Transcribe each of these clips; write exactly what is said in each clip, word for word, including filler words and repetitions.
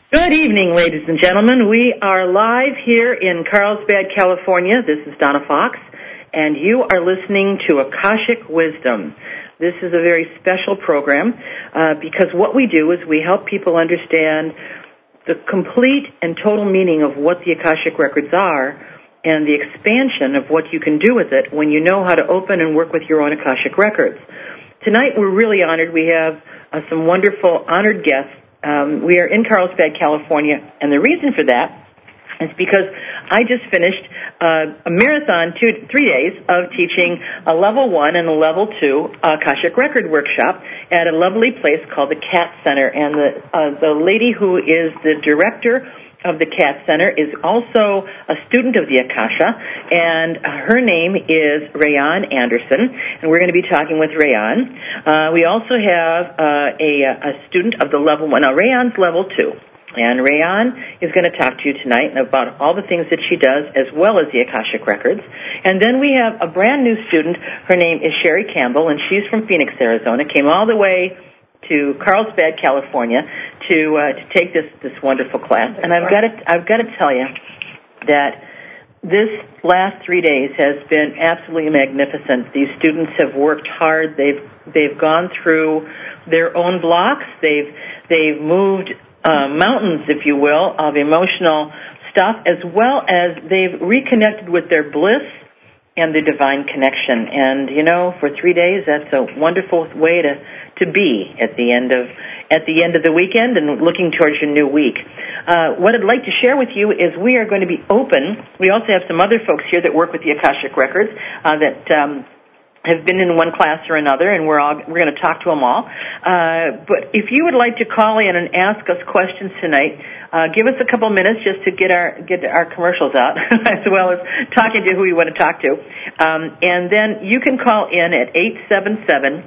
Good evening, ladies and gentlemen. We are live here in Carlsbad, California. This is Donna Fox, and you are listening to Akashic Wisdom. This is a very special program uh, because what we do is we help people understand the complete and total meaning of what the Akashic Records are and the expansion of what you can do with it when you know how to open and work with your own Akashic Records. Tonight we're really honored. We have uh, some wonderful honored guests. Um, we are in Carlsbad, California, and the reason for that is because I just finished uh, a marathon, two, three days of teaching a level one and a level two Akashic Record workshop at a lovely place called the Cat Center. And the uh, the lady who is the director of the Cat Center is also a student of the Akasha, and her name is Rayanne Anderson, and we're going to be talking with Rayanne. Uh, we also have uh, a, a student of the level one. Now, Rayanne's level two, and Rayanne is going to talk to you tonight about all the things that she does as well as the Akashic Records. And then we have a brand new student. Her name is Sherry Campbell, and she's from Phoenix, Arizona, came all the way to Carlsbad, California, to uh, to take this this wonderful class. And I've got to I've got to tell you that this last three days has been absolutely magnificent. These students have worked hard. They've they've gone through their own blocks. They've they've moved uh, mountains, if you will, of emotional stuff, as well as they've reconnected with their bliss and the divine connection. And you know, for three days, that's a wonderful way to. to be at the end of at the end of the weekend and looking towards your new week. Uh, what I'd like to share with you is we are going to be open. We also have some other folks here that work with the Akashic Records uh, that um, have been in one class or another, and we're all we're going to talk to them all. Uh, but if you would like to call in and ask us questions tonight, uh, give us a couple minutes just to get our get our commercials out, as well as talking to who you want to talk to, um, and then you can call in at eight seven seven.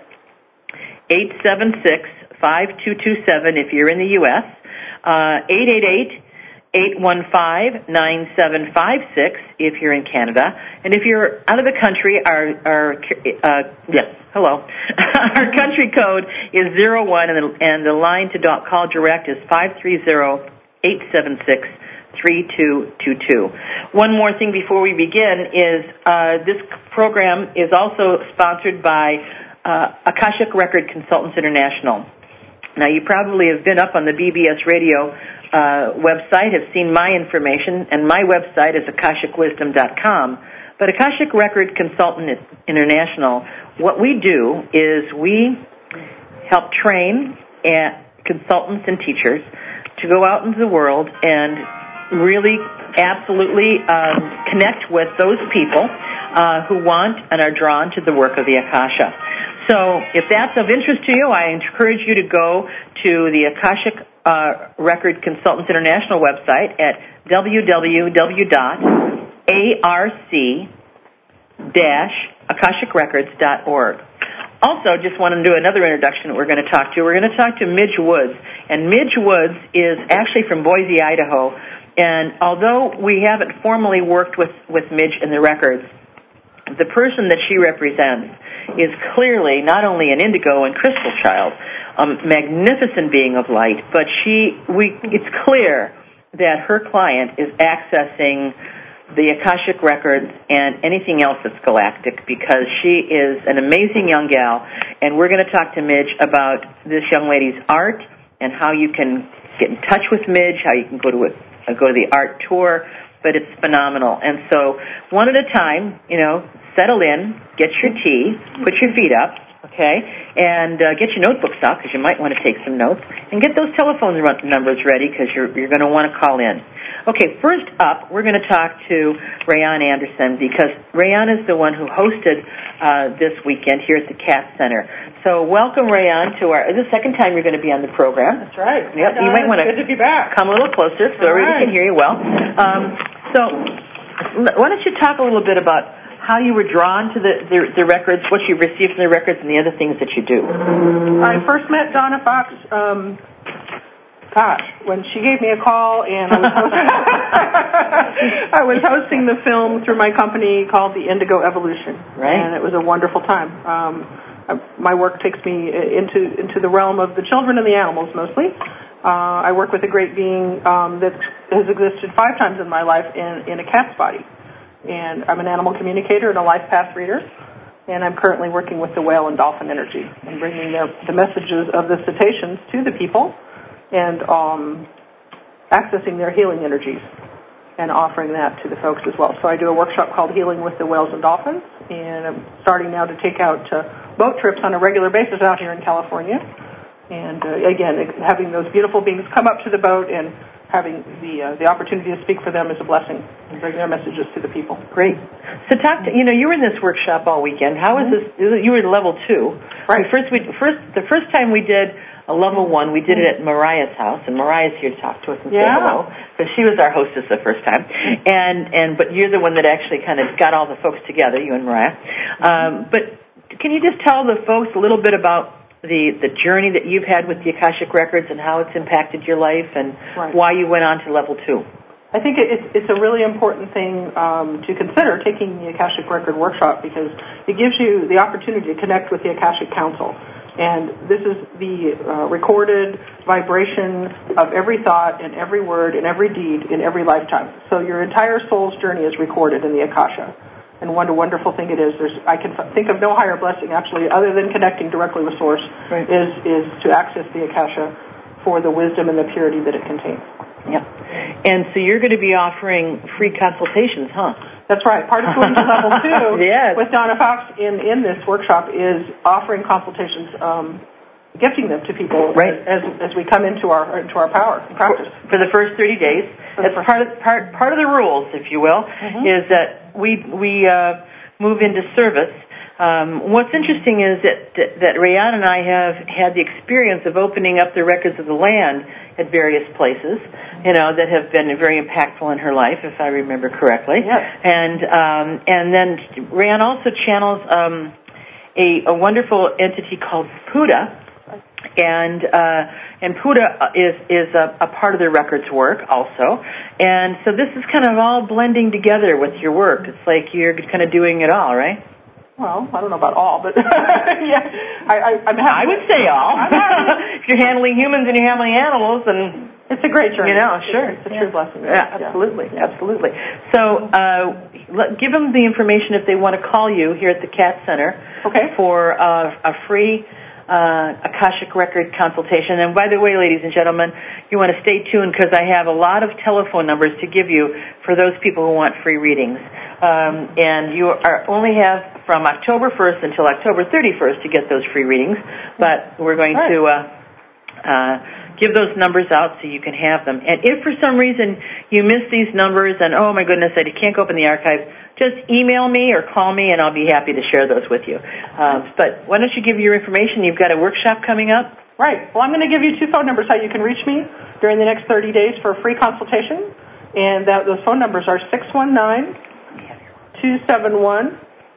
eight seven six, five two two seven if you're in the U S, uh, eight eight eight, eight one five, nine seven five six if you're in Canada. And if you're out of the country, our, our uh, yes, hello. Our country code is zero one, and the, and the line to call direct is five three zero, eight seven six, three two two two. One more thing before we begin is uh, this program is also sponsored by Uh, Akashic Record Consultants International. Now, you probably have been up on the B B S radio uh, website, have seen my information, and my website is akashic wisdom dot com. But Akashic Record Consultant International, what we do is we help train uh, consultants and teachers to go out into the world and really absolutely um, connect with those people uh, who want and are drawn to the work of the Akasha. So if that's of interest to you, I encourage you to go to the Akashic uh, Record Consultants International website at w w w dot a r c dash akashic records dot org. Also, just want to do another introduction that we're going to talk to. We're going to talk to Midge Woods. And Midge Woods is actually from Boise, Idaho. And although we haven't formally worked with, with Midge in the records, the person that she represents is clearly not only an indigo and crystal child, a magnificent being of light, but she, we, it's clear that her client is accessing the Akashic Records and anything else that's galactic, because she is an amazing young gal, and we're going to talk to Midge about this young lady's art and how you can get in touch with Midge, how you can go to a, go to the art tour, but it's phenomenal. And so one at a time, you know, settle in, get your tea, put your feet up, okay, and uh, get your notebooks out because you might want to take some notes, and get those telephone numbers ready because you're, you're going to want to call in. Okay, first up, we're going to talk to Rayanne Anderson because Rayanne is the one who hosted uh, this weekend here at the Cat Center. So welcome, Rayanne, to our, this is the second time you're going to be on the program. That's right. Yep, you might want to, good to be back. Come a little closer so everybody right. can hear you well. Um, so why don't you talk a little bit about how you were drawn to the, the, the records, what you received from the records, and the other things that you do. I first met Donna Fox, um, gosh, when she gave me a call, and I was, hosting, I was hosting the film through my company called The Indigo Evolution. Right. And it was a wonderful time. Um, I, my work takes me into into the realm of the children and the animals, mostly. Uh, I work with a great being um, that has existed five times in my life in, in a cat's body. And I'm an animal communicator and a life path reader. And I'm currently working with the whale and dolphin energy and bringing their, the messages of the cetaceans to the people and um, accessing their healing energies and offering that to the folks as well. So I do a workshop called Healing with the Whales and Dolphins, and I'm starting now to take out uh, boat trips on a regular basis out here in California. And uh, again, having those beautiful beings come up to the boat and having the uh, the opportunity to speak for them is a blessing and bring their messages to the people. Great. So talk to, you know, you were in this workshop all weekend. How was mm-hmm. this? You were at level two. Right. We first, we, first, the first time we did a level one, we did it at Mariah's house, and Mariah's here to talk to us and yeah. say hello, because she was our hostess the first time. And, and but you're the one that actually kind of got all the folks together, you and Mariah. Um, but can you just tell the folks a little bit about the, the journey that you've had with the Akashic Records and how it's impacted your life and right. why you went on to level two? I think it's, it's a really important thing um, to consider taking the Akashic Record workshop because it gives you the opportunity to connect with the Akashic Council. And this is the uh, recorded vibration of every thought and every word and every deed in every lifetime. So your entire soul's journey is recorded in the Akasha. And what a wonderful thing it is. There's, I can think of no higher blessing, actually, other than connecting directly with Source, right. is, is to access the Akasha for the wisdom and the purity that it contains. Yeah. And so you're going to be offering free consultations, huh? That's right. Part of going to level two yes. with Donna Fox in, in this workshop is offering consultations, um, gifting them to people right. as as we come into our into our power and practice. For, for the first thirty days. That's part of part part of the rules, if you will, mm-hmm. is that we we uh, move into service. Um, what's interesting is that, that that Rayanne and I have had the experience of opening up the records of the land at various places, you know, that have been very impactful in her life, if I remember correctly. Yes. And um, and then Rayanne also channels um, a, a wonderful entity called Puda. And uh, and Puda is is a, a part of the records work also, and so this is kind of all blending together with your work. It's like you're kind of doing it all, right? Well, I don't know about all, but yeah, I, I, I'm happy. I would say all. If you're handling humans and you're handling animals, and it's a great journey. You know, sure, it's, it's a yeah. true blessing. Yeah, absolutely, yeah. absolutely. So, uh, let, give them the information if they want to call you here at the Cat Center. Okay. For uh, a free uh, Akashic Record consultation. And by the way, ladies and gentlemen, you want to stay tuned because I have a lot of telephone numbers to give you for those people who want free readings. Um, and you are only have from October first until October thirty-first to get those free readings. But we're going right. to uh, uh, give those numbers out so you can have them. And if for some reason you miss these numbers and, oh, my goodness, I can't go up in the archives, just email me or call me, and I'll be happy to share those with you. Um, but why don't you give your information? You've got a workshop coming up. Right. Well, I'm going to give you two phone numbers how you can reach me during the next thirty days for a free consultation. And that, those phone numbers are six one nine, two seven one,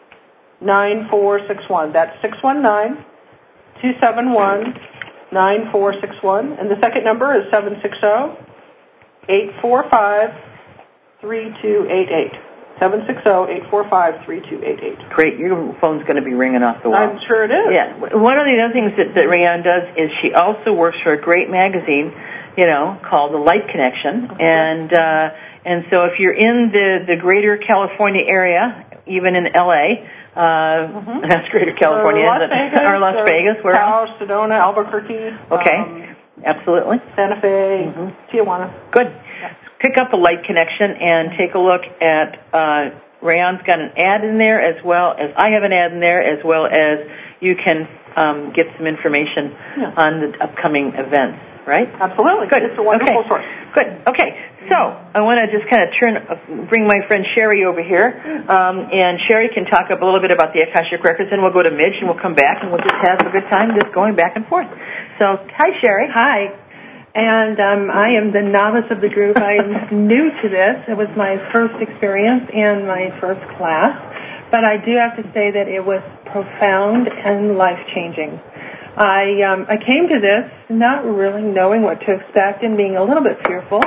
nine four six one. That's six one nine, two seven one, nine four six one. And the second number is seven six zero, eight four five, three two eight eight. seven six zero, eight four five, three two eight eight. Great. Your phone's going to be ringing off the wall. I'm sure it is. Yeah. One of the other things that, that Rayanne does is she also works for a great magazine, you know, called The Light Connection. Okay. And uh, and so if you're in the, the greater California area, even in L A, uh, mm-hmm. that's greater California, or Las is it? Vegas, or Las or Vegas, where Taos, Sedona, Albuquerque. Okay. Um, Absolutely. Santa Fe, mm-hmm. Tijuana. Good. Yeah. Pick up The Light Connection and take a look at, uh, Rayanne's got an ad in there as well as I have an ad in there as well as you can um, get some information yeah. on the upcoming events, right? Absolutely. Good. It's a wonderful okay. source. Good. Okay. So I want to just kind of turn, uh, bring my friend Sherry over here, um, and Sherry can talk up a little bit about the Akashic Records, and we'll go to Midge, and we'll come back, and we'll just have a good time just going back and forth. So, hi, Sherry. Hi. And um, I am the novice of the group. I am new to this. It was my first experience and my first class. But I do have to say that it was profound and life-changing. I um, I came to this not really knowing what to expect and being a little bit fearful.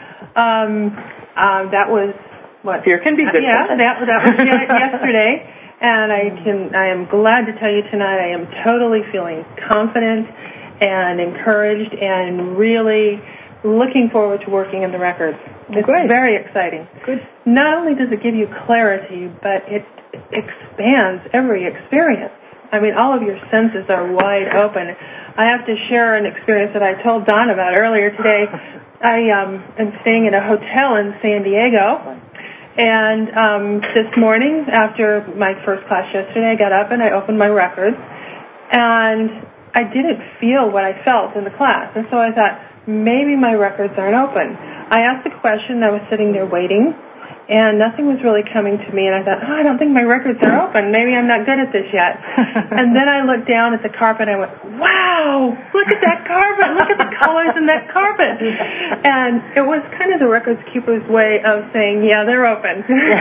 Um, uh, that was what fear can be good. Uh, yeah, that that was yesterday, and I can I am glad to tell you tonight I am totally feeling confident and encouraged and really looking forward to working in the records. It's Great. Very exciting. Good. Not only does it give you clarity, but it expands every experience. I mean, all of your senses are wide open. I have to share an experience that I told Don about earlier today. I um, am staying at a hotel in San Diego, and um, this morning, after my first class yesterday, I got up and I opened my records, and I didn't feel what I felt in the class. And so I thought, maybe my records aren't open. I asked a question. I was sitting there waiting, and nothing was really coming to me. And I thought, oh, I don't think my records are open. Maybe I'm not good at this yet. And then I looked down at the carpet, and I went, wow, look at that carpet. Look at the colors in that carpet. And it was kind of the records keeper's way of saying, yeah, they're open.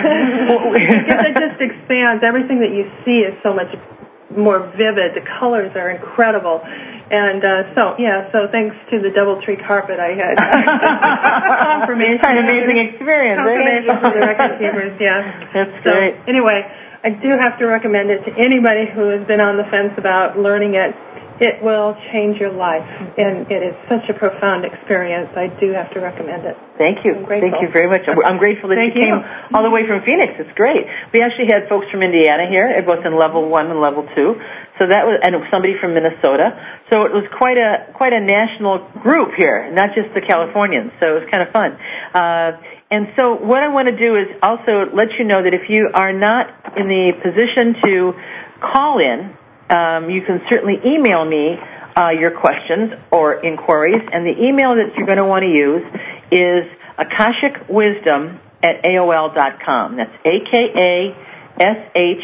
Because it just expands. Everything that you see is so much more vivid. The colors are incredible. And uh, so, yeah, so thanks to the DoubleTree carpet, I had confirmation. An amazing experience. Confirmation for the record keepers, yeah. That's so, great. Anyway, I do have to recommend it to anybody who has been on the fence about learning it. It will change your life, and it is such a profound experience. I do have to recommend it. Thank you. Thank you very much. I'm grateful that Thank you came you. all the way from Phoenix. It's great. We actually had folks from Indiana here, both in level one and level two. So that was, and somebody from Minnesota. So it was quite a quite a national group here, not just the Californians. So it was kind of fun. Uh, and so what I want to do is also let you know that if you are not in the position to call in, um, you can certainly email me uh, your questions or inquiries. And the email that you're going to want to use is Akashic Wisdom at A O L dot com. That's A K A S H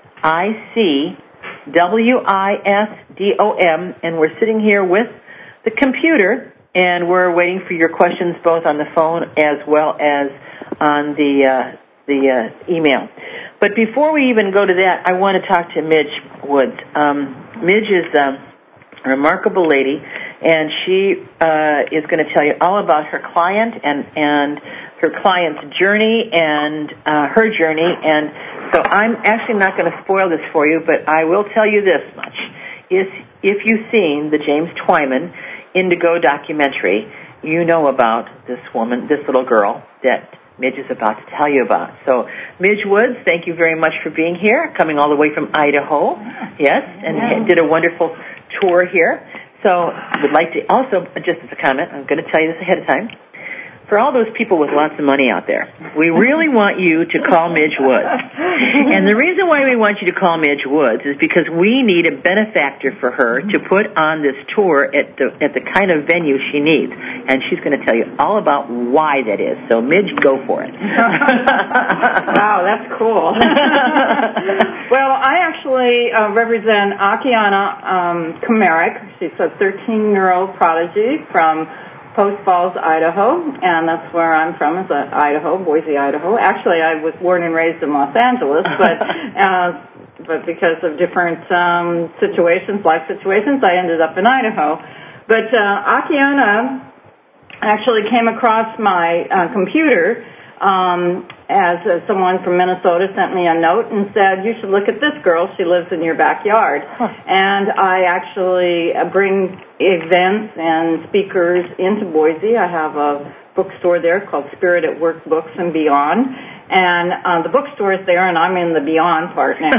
I C W I S D O M, and we're sitting here with the computer, and we're waiting for your questions both on the phone as well as on the uh, the uh, email. But before we even go to that, I want to talk to Midge Woods. Um, Midge is a remarkable lady, and she uh, is going to tell you all about her client and, and her client's journey and uh, her journey. And so I'm actually not going to spoil this for you, but I will tell you this much. If, if you've seen the James Twyman Indigo documentary, you know about this woman, this little girl that Midge is about to tell you about. So, Midge Woods, thank you very much for being here, coming all the way from Idaho. Yes, and yeah. did a wonderful tour here. So, would like to also, just as a comment, I'm going to tell you this ahead of time. For all those people with lots of money out there, we really want you to call Midge Woods. And the reason why we want you to call Midge Woods is because we need a benefactor for her to put on this tour at the at the kind of venue she needs. And she's going to tell you all about why that is. So, Midge, go for it. Wow, that's cool. Well, I actually uh, represent Akiana um, Kamerick. She's a thirteen-year-old prodigy from Post Falls, Idaho, and that's where I'm from, is uh, Idaho, Boise, Idaho. Actually, I was born and raised in Los Angeles, but uh, but because of different um, situations, life situations, I ended up in Idaho. But uh, Akiana actually came across my uh, computer um, as uh, someone from Minnesota sent me a note and said, you should look at this girl. She lives in your backyard. Huh. And I actually uh, bring events and speakers into Boise. I have a bookstore there called Spirit at Work Books and Beyond. And uh, the bookstore is there, and I'm in the Beyond part now.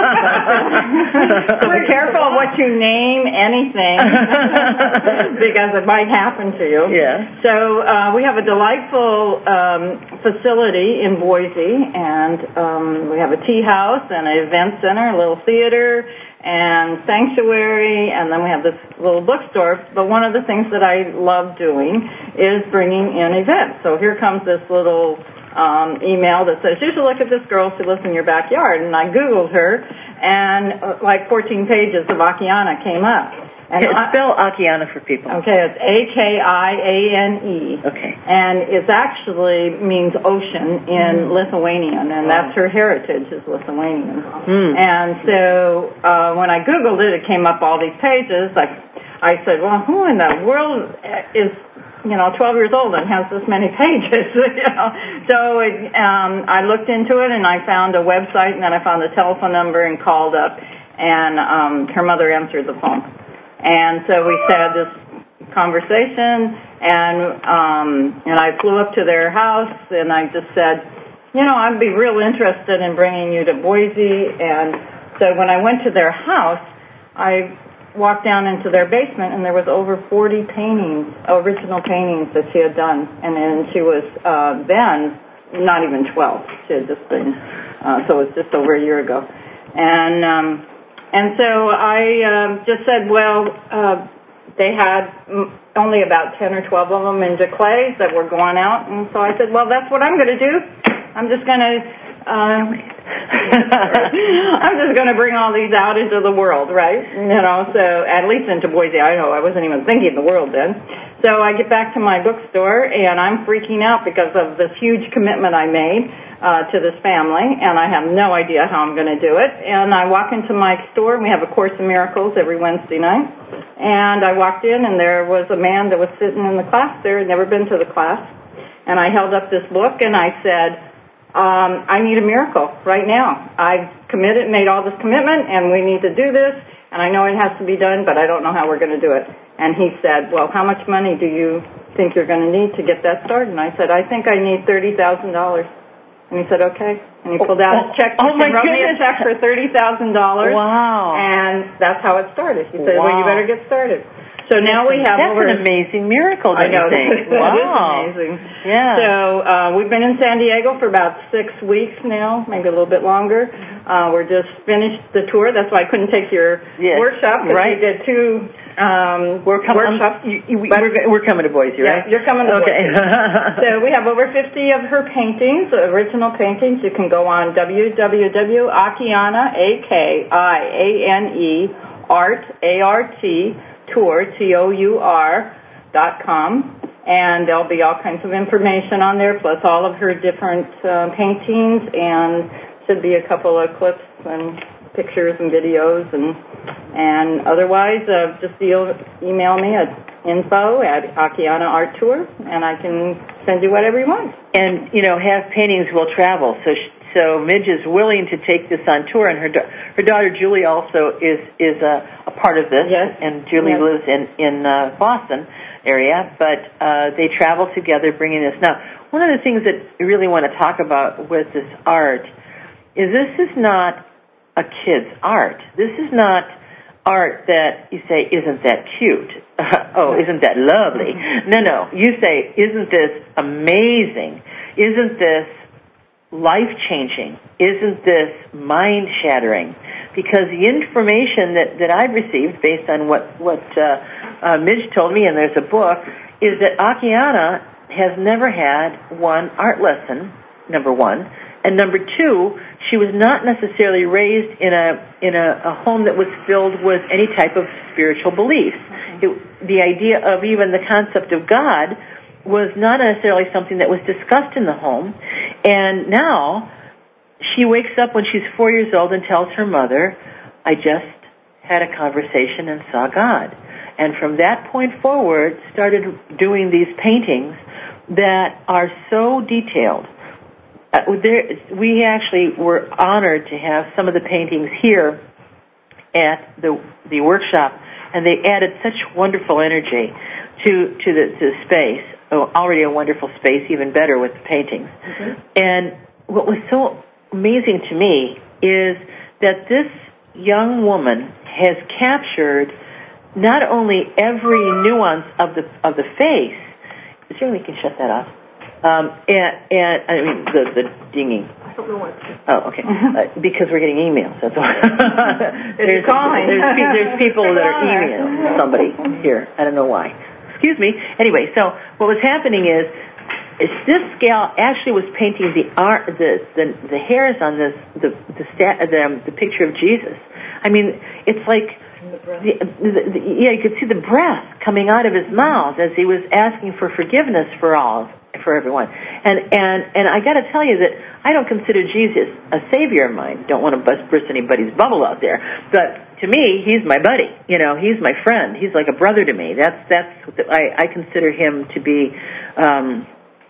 So be careful of what you name anything, because it might happen to you. Yeah. So uh, we have a delightful um, facility in Boise, and um, we have a tea house and an event center, a little theater, and sanctuary, and then we have this little bookstore. But one of the things that I love doing is bringing in events. So here comes this little um, email that says, you should look at this girl who lives in your backyard. And I Googled her, and uh, like fourteen pages of Akiana came up. And I, spell Akiana for people. Okay, it's A K I A N E. Okay. And it actually means ocean in mm. Lithuanian, and that's her heritage is Lithuanian. Mm. And so uh, when I Googled it, it came up all these pages. Like, I said, well, who in the world is, you know, twelve years old and has this many pages? you know? So it, um, I looked into it, and I found a website, and then I found a telephone number and called up, and um, her mother answered the phone. And so we had this conversation, and um, and I flew up to their house, and I just said, you know, I'd be real interested in bringing you to Boise. And so when I went to their house, I walked down into their basement, and there was over forty paintings, original paintings that she had done. And then she was uh, then not even twelve. She had just been, uh, so it was just over a year ago. And um, and so I um, just said, well, uh, they had only about ten or twelve of them in Declay that were going out. And so I said, well, that's what I'm going to do. I'm just going to Um, I'm just going to bring all these out into the world, right? You know, so at least into Boise, Idaho. I wasn't even thinking the world then. So I get back to my bookstore, and I'm freaking out because of this huge commitment I made uh, to this family, and I have no idea how I'm going to do it. And I walk into my store, and we have a Course in Miracles every Wednesday night. And I walked in, and there was a man that was sitting in the class there, had never been to the class. And I held up this book, and I said, Um, I need a miracle right now. I've committed, made all this commitment, and we need to do this, and I know it has to be done, but I don't know how we're going to do it. And he said, well, how much money do you think you're going to need to get that started? And I said, I think I need thirty thousand dollars. And he said, okay. And he pulled out his checkbook oh, my and wrote goodness. me a check for thirty thousand dollars. Wow. And that's how it started. He said, wow. well, you better get started. So now we have That's over... an amazing miracle, don't I know, you think? that Wow. is amazing. Yeah. So uh, we've been in San Diego for about six weeks now, maybe a little bit longer. Uh, we're just finished the tour. That's why I couldn't take your yes. workshop, because right. we did two um, we're com- workshops. Um, you, you, we're, we're coming to Boise, right? Yeah, you're coming to okay. Boise. So we have over fifty of her paintings, original paintings. You can go on w w w dot akiane, A K I A N E, art, A R T, tour, T O U R, dot com, and there'll be all kinds of information on there, plus all of her different uh, paintings, and should be a couple of clips and pictures and videos, and and otherwise, uh, just e- email me at info at Akiane Art Tour, and I can send you whatever you want. And, you know, Have Paintings Will Travel, so she, So Midge is willing to take this on tour, and her da- her daughter Julie also is is a, a part of this. Yes. And Julie yes. lives in in uh, Boston area, but uh, they travel together, bringing this. Now, one of the things that I really want to talk about with this art is this is not a kid's art. This is not art that you say, isn't that cute? Oh, isn't that lovely? No, no. You say, isn't this amazing? Isn't this life-changing? Isn't this mind-shattering? Because the information that, that I've received based on what, what uh, uh, Midge told me, and there's a book, is that Akiane has never had one art lesson, number one, and number two, she was not necessarily raised in a in a, a home that was filled with any type of spiritual beliefs. Mm-hmm. It, the idea of even the concept of God was not necessarily something that was discussed in the home. And now she wakes up when she's four years old and tells her mother, I just had a conversation and saw God. And from that point forward, started doing these paintings that are so detailed. Uh, there, we actually were honored to have some of the paintings here at the the workshop, and they added such wonderful energy to to the, to the space. Oh, already a wonderful space, even better with the paintings. Mm-hmm. And what was so amazing to me is that this young woman has captured not only every nuance of the of the face. Certainly, we can shut that off. Um, and, and I mean the the dinging. I don't know what. Oh, okay. Uh, because we're getting emails. That's why. there's, calling. There's, there's people that are emailing somebody here. I don't know why. Excuse me. Anyway, so what was happening is, is this gal actually was painting the art, the the, the hairs on this the the, stat, the the picture of Jesus. I mean, it's like. The, the, the, yeah, you could see the breath coming out of his mouth as he was asking for forgiveness for all, for everyone. And and and I got to tell you that I don't consider Jesus a savior of mine. Don't want to bust burst anybody's bubble out there, but to me, he's my buddy. You know, he's my friend. He's like a brother to me. That's that's what the, I I consider him to be. Um,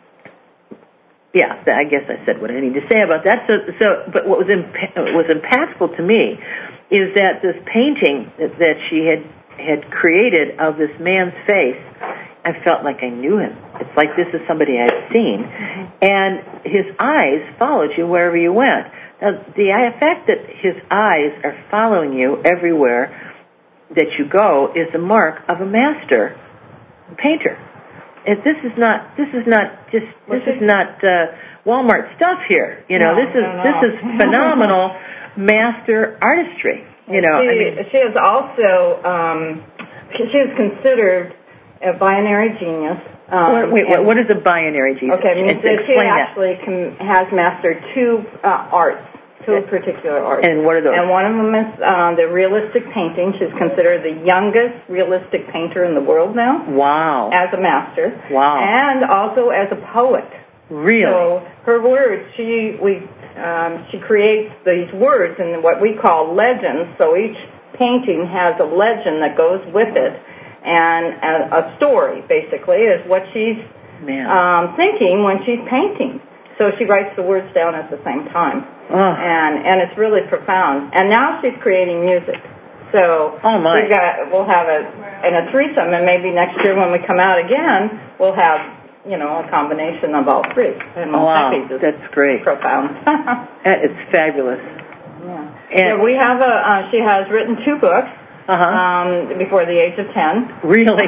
yeah, I guess I said what I need to say about that. So so, but what was imp- was impactful to me is that this painting that, that she had had created of this man's face, I felt like I knew him. It's like this is somebody I've seen. Mm-hmm. And his eyes followed you wherever you went. Now, the fact that his eyes are following you everywhere that you go is a mark of a master painter. If this is not, this is not just, this is not uh, Walmart stuff here. You know, no, this is no, no. this is phenomenal master artistry. You know, she, I mean, she is also um, she, she is considered a binary genius. Um, wait, wait, what is a binary genius? Okay, I mean, she actually can, has mastered two uh, arts. Two particular arts. And what are those? And one of them is uh, the realistic painting. She's considered the youngest realistic painter in the world now. Wow. As a master. Wow. And also as a poet. Really? So her words, she we um, she creates these words in what we call legends. So each painting has a legend that goes with it, and a, a story basically is what she's um, thinking when she's painting. So she writes the words down at the same time. Oh. And and it's really profound. And now she's creating music. So oh my. we've got, we'll have a, in a threesome, and maybe next year when we come out again, we'll have, you know, a combination of all three. And oh, wow, that's great. Profound. It's fabulous. Yeah. And so we have a, uh, she has written two books. Uh-huh. Um, before the age of ten. Really?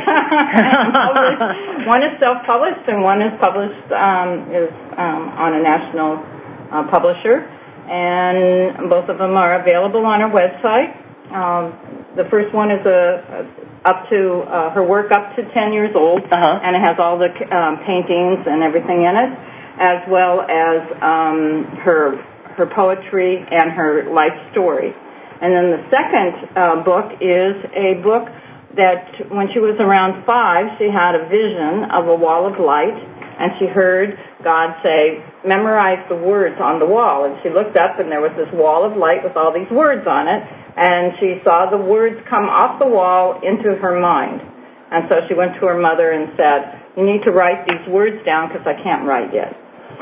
One is self-published, and one is published um, is um, on a national uh, publisher, and both of them are available on our website. Um, the first one is a, a up to uh, her work up to ten years old, uh-huh. and it has all the um, paintings and everything in it, as well as um, her her poetry and her life story. And then the second uh, book is a book that when she was around five, she had a vision of a wall of light, and she heard God say, memorize the words on the wall. And she looked up, and there was this wall of light with all these words on it, and she saw the words come off the wall into her mind. And so she went to her mother and said, you need to write these words down because I can't write yet.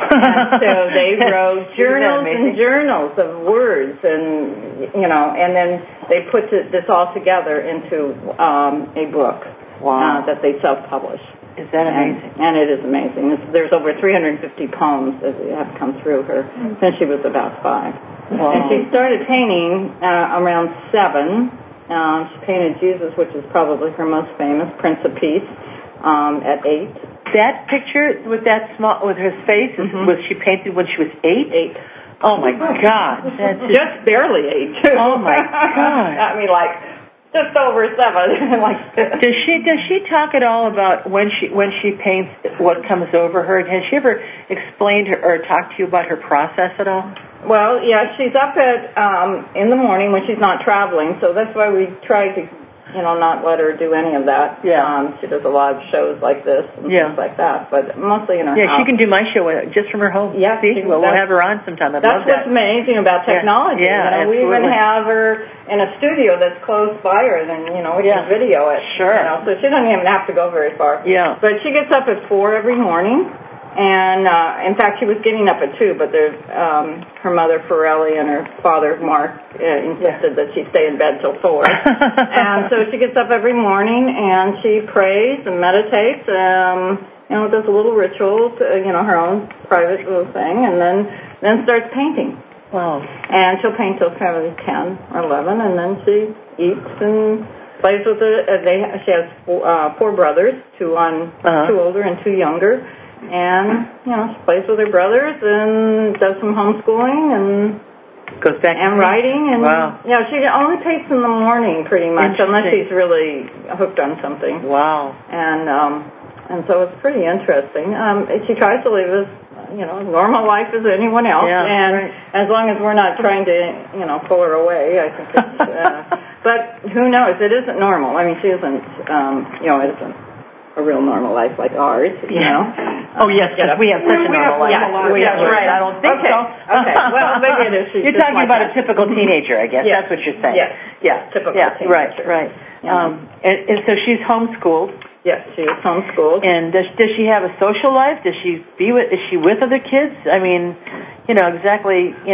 And so they wrote journals and journals of words, and you know, and then they put this all together into um, a book wow. uh, that they self-publish. Is that amazing? And, and it is amazing. It's, there's over three hundred fifty poems that have come through her mm-hmm. since she was about five. Wow. And she started painting uh, around seven. Uh, she painted Jesus, which is probably her most famous, Prince of Peace, um, at eight. That picture with that small, with her face, mm-hmm. was she painted when she was eight? Eight. Oh my God! That's just, just barely eight. Too. Oh my God! I mean, like just over seven. Like does she does she talk at all about when she when she paints what comes over her? Has she ever explained her, or talked to you about her process at all? Well, yeah, she's up at um, in the morning when she's not traveling, so that's why we try to. You know, not let her do any of that. Yeah. Um, she does a lot of shows like this and yeah. things like that, but mostly in her yeah, house. Yeah, she can do my show just from her home. Yeah. See? She, well, we'll have her on sometime. I'd that's love what's that. amazing about technology. Yeah, yeah you know, absolutely. we even have her in a studio that's close by her, then, you know, we yeah. can video it. Sure. You know, so she doesn't even have to go very far. Yeah. But she gets up at four every morning. And, uh, in fact, she was getting up at two, but there's, um, her mother, Farrelly, and her father, Mark, uh, insisted yeah. that she stay in bed till four. And so she gets up every morning, and she prays and meditates, um, you know, does a little ritual, to, you know, her own private little thing, and then, then starts painting. Wow. And she'll paint till probably ten or eleven, and then she eats and plays with the, uh, they, she has four, uh, four brothers, two on, uh-huh. two older and two younger. And, you know, she plays with her brothers and does some homeschooling and goes back and writing. And, wow. yeah, she only paints in the morning pretty much, unless she's really hooked on something. Wow. And um, and so it's pretty interesting. Um, she tries to live as, you know, normal life as anyone else. Yeah, and right. as long as we're not trying to, you know, pull her away, I think it's, uh, but who knows? It isn't normal. I mean, she isn't, um, you know, it isn't a real normal life like ours, you yeah. know. Oh, yes, because we have such a normal life. Yeah, we yeah, have, right. I don't think okay. so. Okay, well, maybe it is. You're talking like about that. a typical teenager, I guess. Yes. That's what you're saying. Yes. Yeah. Typical yeah. teenager. Right, right. Yeah. Um, and, and so she's homeschooled. Yes, she is homeschooled. And does does she have a social life? Does she be with? Is she with other kids? I mean, you know, exactly. You know,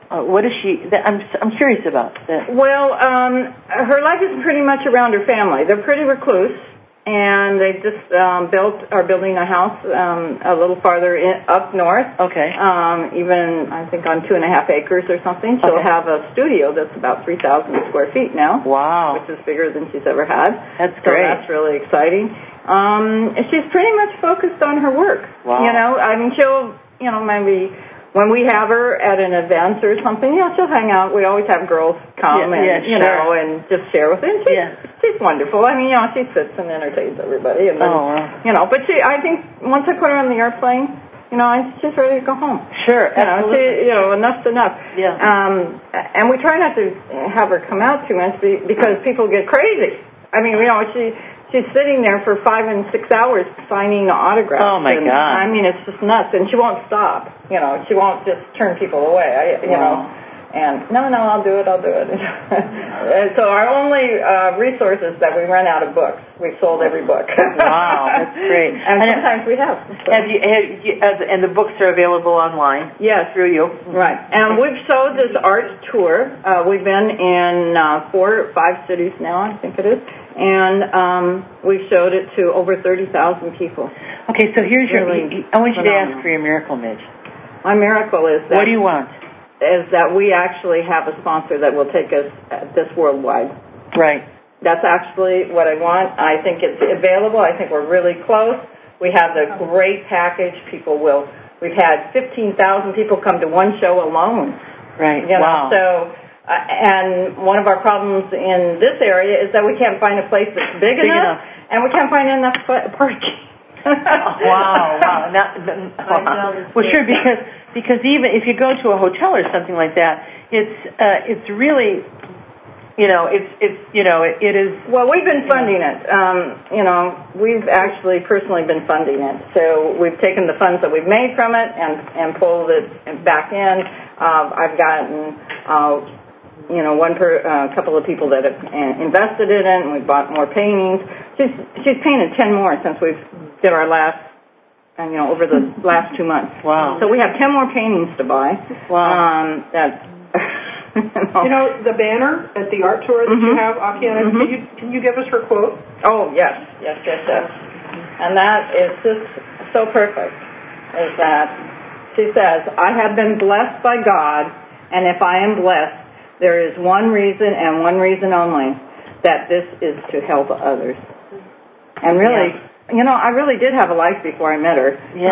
Uh, what is she? That, I'm I'm curious about that. Well, um, her life is pretty much around her family. They're pretty recluse, and they just um, built are building a house um, a little farther in, up north. Okay. Um, even I think on two and a half acres or something. She'll Okay. have a studio that's about three thousand square feet now. Wow. Which is bigger than she's ever had. That's so great. That's really exciting. Um, and she's pretty much focused on her work. Wow. You know, I mean, she'll you know maybe. When we have her at an event or something, yeah, she'll hang out. We always have girls come yeah, and, yeah, you sure. know, and just share with her. And she's, yeah. she's wonderful. I mean, you know, she sits and entertains everybody. And then, oh, wow. You know, but she, I think once I put her on the airplane, you know, I, she's ready to go home. Sure, you know, absolutely. she, you know, enough's enough. Yeah. Um, and we try not to have her come out too much because people get crazy. I mean, you know, she... She's sitting there for five and six hours signing autographs. Oh, my and, God. I mean, it's just nuts. And she won't stop. You know, she won't just turn people away. I, you wow. know, and no, no, I'll do it, I'll do it. And so our only uh, resource is that we run out of books. We've sold every book. Wow, that's great. And, and sometimes we have. So. Have you, have you, uh, and the books are available online? Yes. Through you? Right. And we've showed this art tour. Uh, we've been in uh, four or five cities now, I think it is. And um, we've showed it to over thirty thousand people. Okay, so here's really your... I want you phenomenal. to ask for your miracle, Midge. My miracle is that... What do you want? Is that we actually have a sponsor that will take us uh, this worldwide. Right. That's actually what I want. I think it's available. I think we're really close. We have the great package. People will... We've had fifteen thousand people come to one show alone. Right, you know, wow. So... Uh, and one of our problems in this area is that we can't find a place that's big, big enough, enough, and we can't find enough parking. oh, wow, wow. Not, wow. Well, sure, because because even if you go to a hotel or something like that, it's uh, it's really, you know, it's it's you know, it, it is. Well, we've been funding it. Um, you know, we've actually personally been funding it. So we've taken the funds that we've made from it and and pulled it back in. Uh, I've gotten. Uh, You know, one per uh, couple of people that have uh, invested in it, and we bought more paintings. She's she's painted ten more since we've did our last, uh, you know, over the last two months. Wow! So we have ten more paintings to buy. Wow! Um, that you know, the banner at the art tour that mm-hmm. you have, Akiana. Mm-hmm. Can you can you give us her quote? Oh yes, yes, yes, yes. And that is just so perfect. Is that she says, "I have been blessed by God, and if I am blessed, there is one reason and one reason only, that this is to help others." And really, yeah. you know, I really did have a life before I met her. Yeah.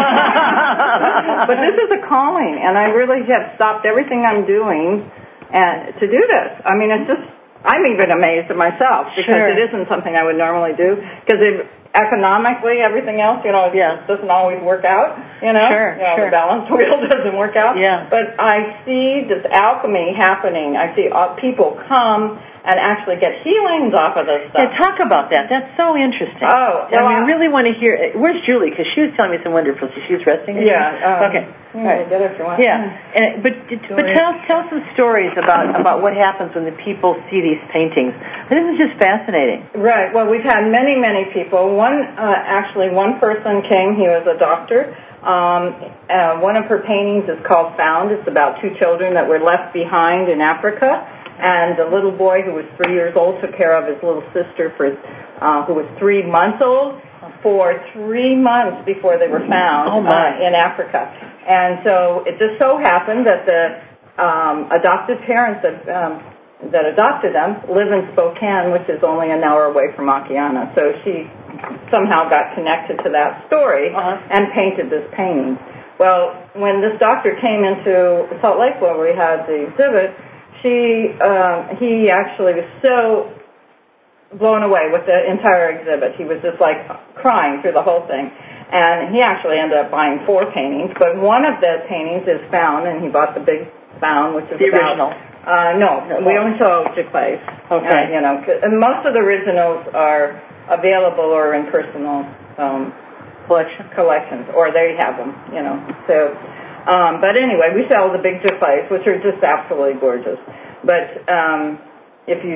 Uh, but this is a calling, and I really have stopped everything I'm doing and to do this. I mean, it's just, I'm even amazed at myself because sure. it isn't something I would normally do. Because it, economically, everything else, you know, yeah. doesn't always work out. You know, sure, you know sure. the balance wheel doesn't work out. Yeah. But I see this alchemy happening. I see uh, people come and actually get healings off of this stuff. Yeah, talk about that. That's so interesting. Oh, well, I we really want to hear. Where's Julie? Because she was telling me some wonderful. She was resting. Yeah. Um, okay. Yeah, All right. I did if you want. Yeah. And, but but tell tell some stories about about what happens when the people see these paintings. This is just fascinating. Right. Well, we've had many many people. One uh, actually, one person came. He was a doctor. Um, uh, one of her paintings is called Found. It's about two children that were left behind in Africa. And the little boy who was three years old took care of his little sister for, uh, who was three months old for three months before they were found oh uh, in Africa. And so it just so happened that the um, adopted parents that um, that adopted them live in Spokane, which is only an hour away from Akiana. So she somehow got connected to that story uh-huh. and painted this painting. Well, when this doctor came into Salt Lake where we had the exhibit, She, um, he actually was so blown away with the entire exhibit. He was just like crying through the whole thing. And he actually ended up buying four paintings, but one of the paintings is Found, and he bought the big Found, which is the about, original. Uh, no, we only saw Duclays. Okay. Uh, you know, and most of the originals are available or in personal um, collection collections, or they have them. You know, so. Um, but anyway, we sell the big Duclays, which are just absolutely gorgeous. But um, if you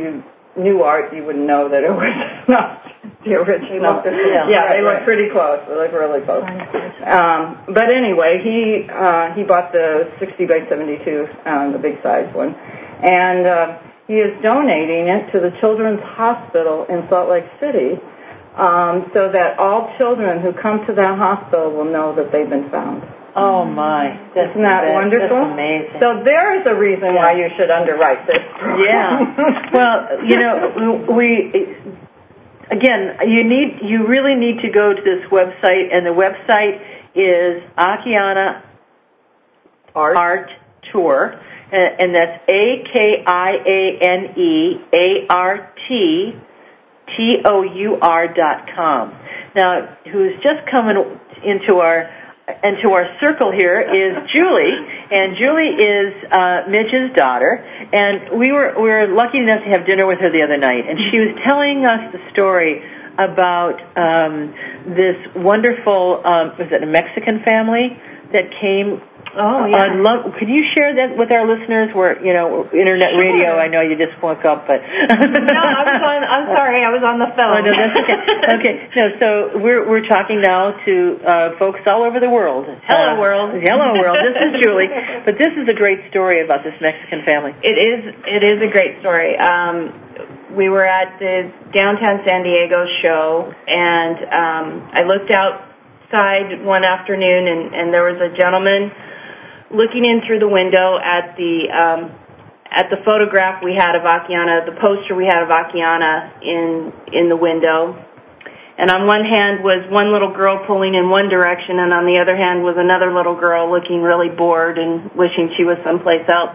knew art, you wouldn't know that it was not the original. Yeah, yeah, right, they look right. pretty close. They look really close. Um, but anyway, he uh, he bought the sixty by seventy-two, um, the big size one, and uh, he is donating it to the Children's Hospital in Salt Lake City, um, so that all children who come to that hospital will know that they've been found. Oh, my. That's, Isn't that, that, wonderful? That's amazing. So there is a reason yeah. why you should underwrite this program. Yeah. Well, you know, we, again, you need, you really need to go to this website, and the website is Akiane Art, Art Tour, and, and that's A K I A N E A R T T O U R dot com. Now, who's just coming into our into our circle here is Julie, and Julie is uh, Midge's daughter, and we were we were lucky enough to have dinner with her the other night, and she was telling us the story about um, this wonderful, um, was it a Mexican family that came? Oh, yeah. On Love, could you share that with our listeners? Where, you know, internet Sure. radio, I know you just woke up, but... no, I was on, I'm sorry, I was on the phone. Oh, no, that's okay. Okay, no, so we're we're talking now to uh, folks all over the world. Hello, uh, world. Hello, world. This is Julie. But this is a great story about this Mexican family. It is, it is a great story. Um, we were at the downtown San Diego show, and um, I looked outside one afternoon, and, and there was a gentleman looking in through the window at the um, at the photograph we had of Akiane, the poster we had of Akiane in in the window. And on one hand was one little girl pulling in one direction, and on the other hand was another little girl looking really bored and wishing she was someplace else.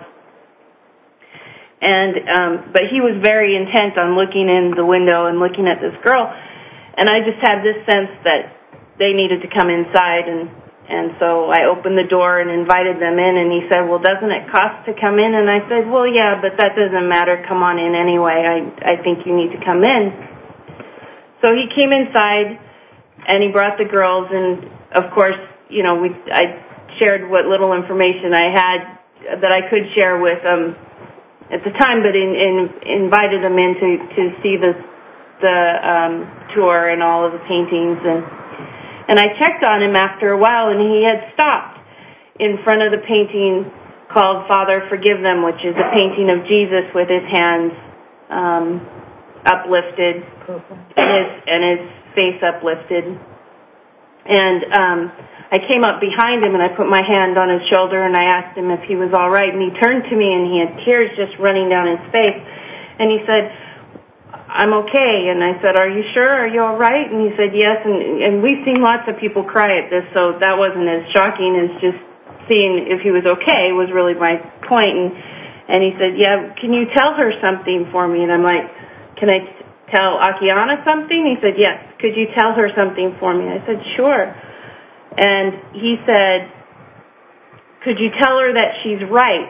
And um, but he was very intent on looking in the window and looking at this girl, and I just had this sense that they needed to come inside, and And so I opened the door and invited them in, and he said, well, doesn't it cost to come in? And I said, well, yeah, but that doesn't matter. Come on in anyway. I, I think you need to come in. So he came inside, and he brought the girls, and, of course, you know, we I shared what little information I had that I could share with them at the time, but in, in, invited them in to, to see the, the um, tour and all of the paintings, and And I checked on him after a while, and he had stopped in front of the painting called Father Forgive Them, which is a painting of Jesus with his hands um, uplifted and his, and his face uplifted. And um, I came up behind him, and I put my hand on his shoulder, and I asked him if he was all right. And he turned to me, and he had tears just running down his face. And he said, I'm okay. And I said, are you sure? Are you all right? And he said, yes. And, and we've seen lots of people cry at this, so that wasn't as shocking as just seeing if he was okay was really my point. And, and he said, yeah, can you tell her something for me? And I'm like, can I t- tell Akiane something? He said, yes. Could you tell her something for me? I said, sure. And he said, could you tell her that she's right?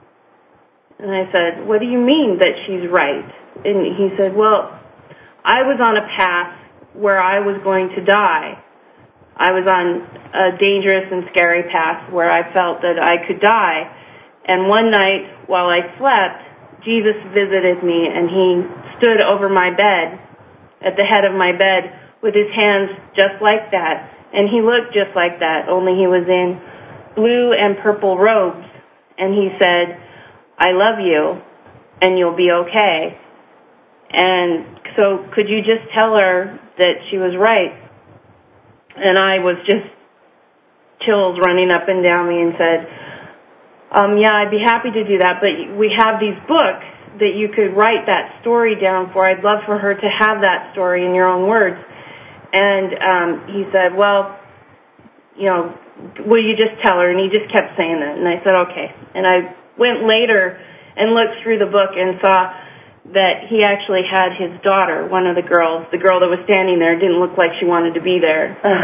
And I said, what do you mean that she's right? And he said, well, I was on a path where I was going to die. I was on a dangerous and scary path where I felt that I could die. And one night while I slept, Jesus visited me, and he stood over my bed, at the head of my bed, with his hands just like that. And he looked just like that, only he was in blue and purple robes. And he said, I love you, and you'll be okay. And so could you just tell her that she was right? And I was just chills running up and down me and said, um, yeah, I'd be happy to do that, but we have these books that you could write that story down for. I'd love for her to have that story in your own words. And um, he said, well, you know, will you just tell her? And he just kept saying that. And I said, okay. And I went later and looked through the book and saw that he actually had his daughter, one of the girls, the girl that was standing there, didn't look like she wanted to be there.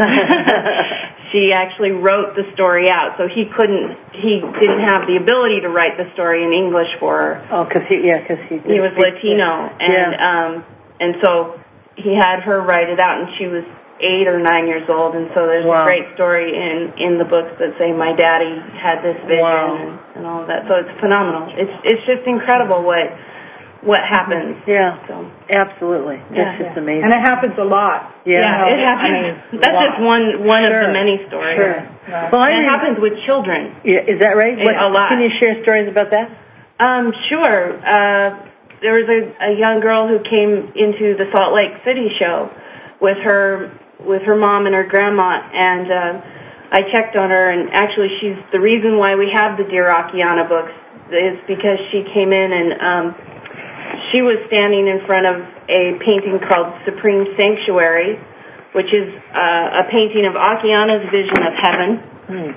She actually wrote the story out, so he couldn't, he didn't have the ability to write the story in English for her. Oh, because he, yeah, because he, he was Latino, and yeah. um, and so he had her write it out, and she was eight or nine years old, and so there's wow. a great story in in the books that say my daddy had this vision wow. and, and all of that. So it's phenomenal. It's it's just incredible what what happens. Yeah, so absolutely. That's yeah. just amazing. And it happens a lot. Yeah, yeah it happens. I mean, That's just one one sure. of the many stories. Sure. Yeah. Well, I and it mean, happens with children. Yeah, is that right? What, a lot. Can you share stories about that? Um, sure. Uh, there was a, a young girl who came into the Salt Lake City show with her with her mom and her grandma, and uh, I checked on her, and actually she's the reason why we have the Dear Akiane books is because she came in and um, she was standing in front of a painting called Supreme Sanctuary, which is uh, a painting of Akiane's vision of heaven. Hmm.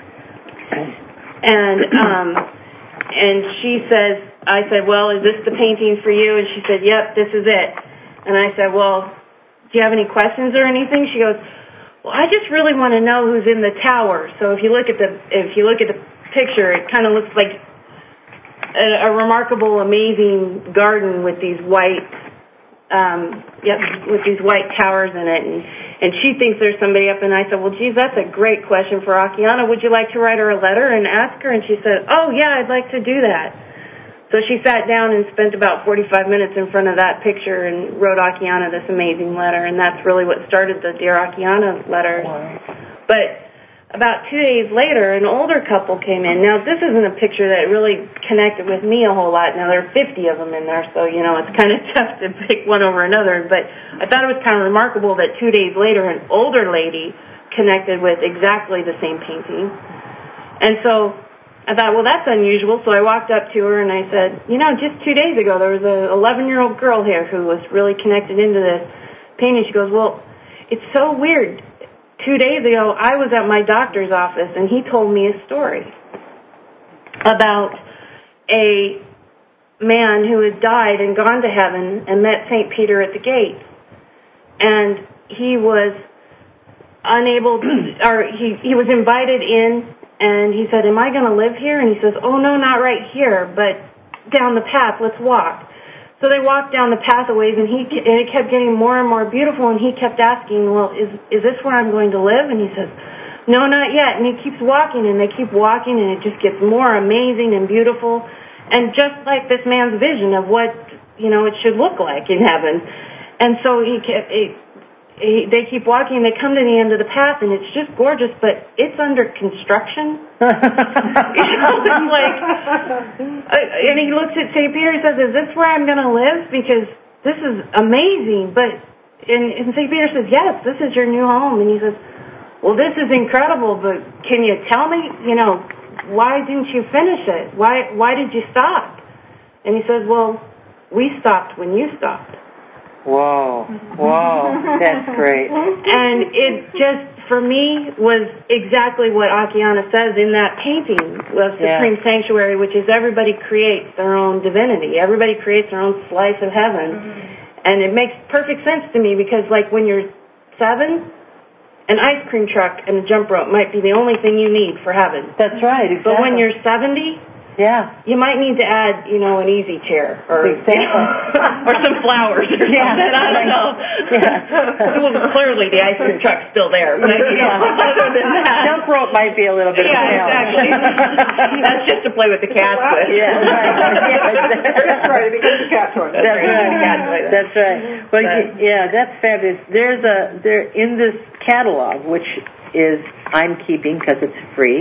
And um, and she says, I said, well, is this the painting for you? And she said, yep, this is it. And I said, well, do you have any questions or anything? She goes, well, I just really want to know who's in the tower. So if you look at the if you look at the picture, it kind of looks like a, a remarkable, amazing garden with these white, um, yep, with these white towers in it, and and she thinks there's somebody up. And I said, well, geez, that's a great question for Akiane. Would you like to write her a letter and ask her? And she said, oh yeah, I'd like to do that. So she sat down and spent about forty-five minutes in front of that picture and wrote Akiane this amazing letter, and that's really what started the Dear Akiane letters. Wow. But about two days later, an older couple came in. Now, this isn't a picture that really connected with me a whole lot. Now, there are fifty of them in there, so, you know, it's kind of tough to pick one over another. But I thought it was kind of remarkable that two days later, an older lady connected with exactly the same painting. And so I thought, well, that's unusual. So I walked up to her and I said, you know, just two days ago, there was an eleven-year-old girl here who was really connected into this painting. She goes, well, it's so weird. Two days ago, I was at my doctor's office, and he told me a story about a man who had died and gone to heaven and met Saint Peter at the gate. And he was unable to, or he, he was invited in, and he said, am I going to live here? And he says, oh, no, not right here, but down the path, let's walk. So they walked down the pathways, and he and it kept getting more and more beautiful, and he kept asking, well, is is this where I'm going to live? And he says, no, not yet. And he keeps walking, and they keep walking, and it just gets more amazing and beautiful, and just like this man's vision of what, you know, it should look like in heaven. And so he kept, it, he, they keep walking, and they come to the end of the path, and it's just gorgeous, but it's under construction. You know, it's like, uh, and he looks at Saint Peter and says, is this where I'm going to live? Because this is amazing. But, and, and Saint Peter says, yes, this is your new home. And he says, well, this is incredible, but can you tell me, you know, why didn't you finish it? Why, why did you stop? And he says, well, we stopped when you stopped. Whoa, whoa, that's great. And it just, for me, was exactly what Akiane says in that painting of Supreme Yeah. Sanctuary, which is everybody creates their own divinity. Everybody creates their own slice of heaven. Mm-hmm. And it makes perfect sense to me because, like, when you're seven, an ice cream truck and a jump rope might be the only thing you need for heaven. That's right, exactly. But when you're seventy... Yeah. You might need to add, you know, an easy chair or exactly. or some flowers or yeah. something. I don't know. Yeah. Well, clearly the ice cream truck's still there. But, you know, other than that, jump rope might be a little bit. Yeah, of exactly. That's just to play with the cats with. Yeah, right. That's right. It becomes a cat toy. That's right. That's right. Well, But, yeah, that's fabulous. There's a there in this catalog, which is I'm keeping because it's free.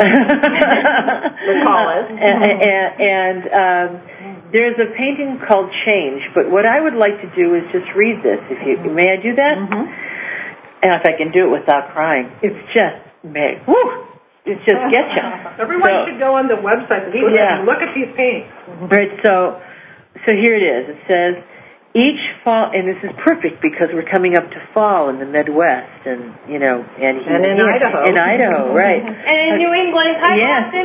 Recall it. And, and, and um, there's a painting called Change. But what I would like to do is just read this. If you may, I do that. Mm-hmm. And if I can do it without crying, it's just me. Woo! It just gets you. Everyone so, should go on the website and yeah. look at these paintings. Right. So, so here it is. It says. Each fall, and this is perfect because we're coming up to fall in the Midwest, and you know, and, he, and in he, Idaho, in Idaho, right? And in New England, hi,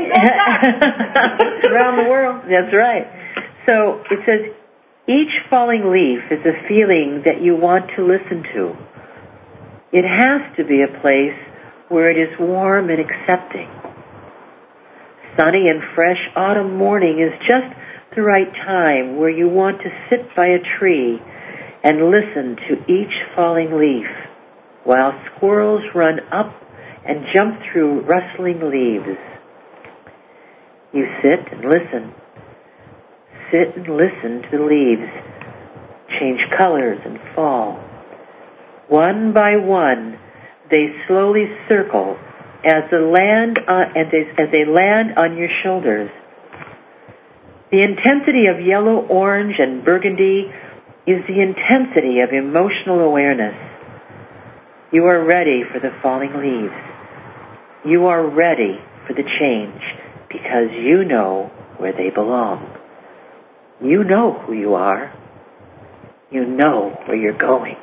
yes, around the world. That's right. So it says, each falling leaf is a feeling that you want to listen to. It has to be a place where it is warm and accepting. Sunny and fresh autumn morning is just the right time where you want to sit by a tree and listen to each falling leaf while squirrels run up and jump through rustling leaves. You sit and listen, sit and listen to the leaves change colors and fall. One by one, they slowly circle as they land on, as they, as they land on your shoulders. The intensity of yellow, orange, and burgundy is the intensity of emotional awareness. You are ready for the falling leaves. You are ready for the change because you know where they belong. You know who you are. You know where you're going.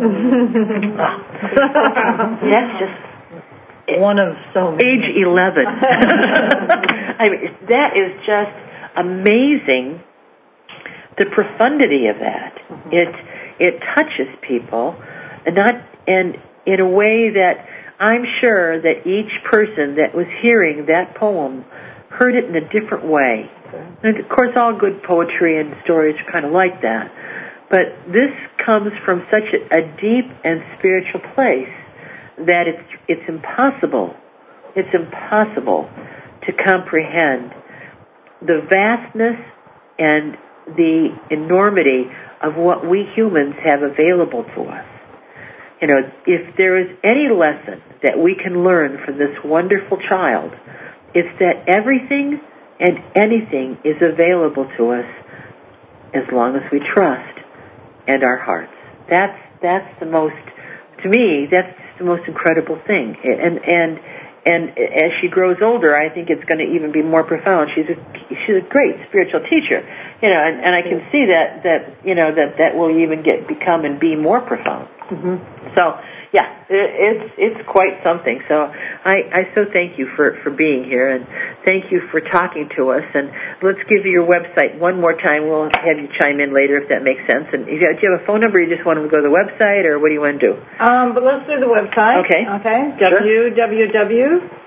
That's just one of so many. Age eleven. I mean, that is just amazing. The profundity of that. Mm-hmm. It it touches people, and not and in a way that I'm sure that each person that was hearing that poem heard it in a different way. Okay. And of course, all good poetry and stories are kind of like that. But this comes from such a, a deep and spiritual place that it's it's impossible. It's impossible to comprehend the vastness and the enormity of what we humans have available to us. You know, if there is any lesson that we can learn from this wonderful child, it's that everything and anything is available to us as long as we trust and our hearts. That's that's the most, to me, that's the most incredible thing. And and and as she grows older, I think it's going to even be more profound. She's a she's a great spiritual teacher, you know, and, and I can see that that you know that that will even get become and be more profound. Mm-hmm. So. Yeah, it's it's quite something. So I, I so thank you for, for being here, and thank you for talking to us. And let's give you your website one more time. We'll have you chime in later if that makes sense. And if you, do you have a phone number, or you just want to go to the website, or what do you want to do? Um, but let's do the website. Okay. Okay. Sure. w w w dot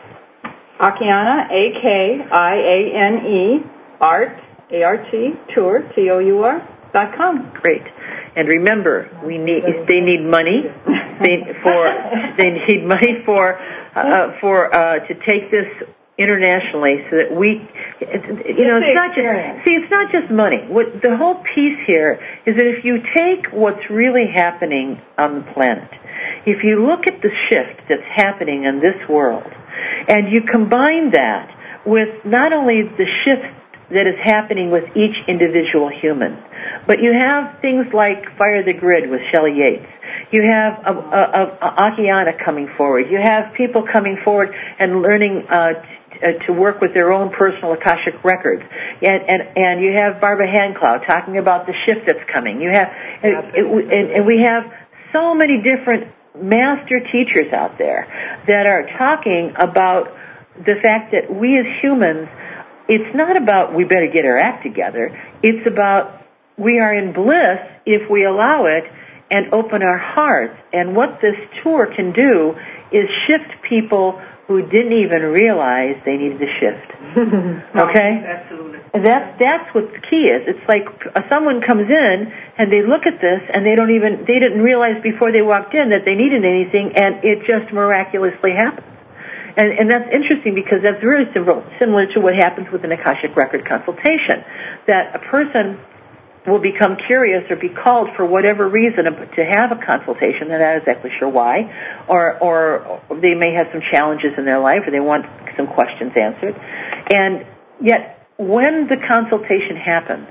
Akiane, A K I A N E, art, A R T, tour, T O U R, dot com. Great. And remember, we need they need money. They for they need money for uh, for uh, to take this internationally, so that we, it's, you know, it's not just see, it's not just money. What the whole piece here is that if you take what's really happening on the planet, if you look at the shift that's happening in this world, and you combine that with not only the shift that is happening with each individual human, but you have things like Fire the Grid with Shelley Yates. You have a, a, a Akiane coming forward. You have people coming forward and learning uh, t- uh, to work with their own personal Akashic records. And, and, and you have Barbara Handclough talking about the shift that's coming. You have, and, and, and we have so many different master teachers out there that are talking about the fact that we as humans, it's not about we better get our act together. It's about we are in bliss if we allow it and open our hearts. And what this tour can do is shift people who didn't even realize they needed to shift. Okay? Absolutely. And that's, that's what the key is. It's like someone comes in and they look at this and they don't even, they didn't realize before they walked in that they needed anything, and it just miraculously happens. And, and that's interesting because that's very similar, similar to what happens with an Akashic Record consultation, that a person will become curious or be called for whatever reason to have a consultation. They're not exactly sure why, or, or they may have some challenges in their life, or they want some questions answered. And yet, when the consultation happens,